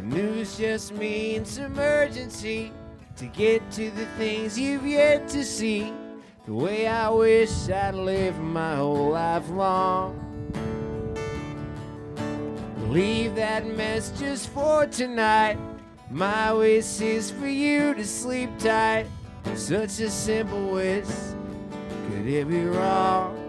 The news just means emergency to get to the things you've yet to see. The way I wish I'd lived my whole life long. Leave that mess just for tonight. My wish is for you to sleep tight. Such a simple wish, could it be wrong?